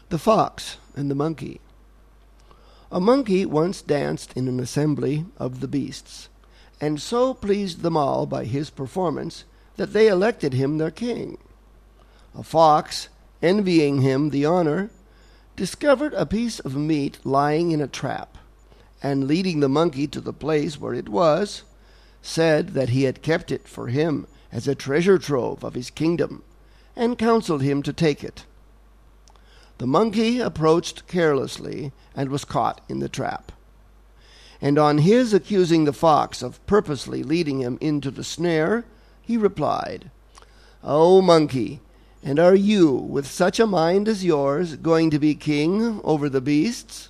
The Fox and the Monkey. A monkey once danced in an assembly of the beasts, and so pleased them all by his performance that they elected him their king. A fox, envying him the honor, discovered a piece of meat lying in a trap, and leading the monkey to the place where it was, said that he had kept it for him as a treasure trove of his kingdom, and counseled him to take it. The monkey approached carelessly and was caught in the trap. And on his accusing the fox of purposely leading him into the snare, he replied, "O monkey, and are you, with such a mind as yours, going to be king over the beasts?"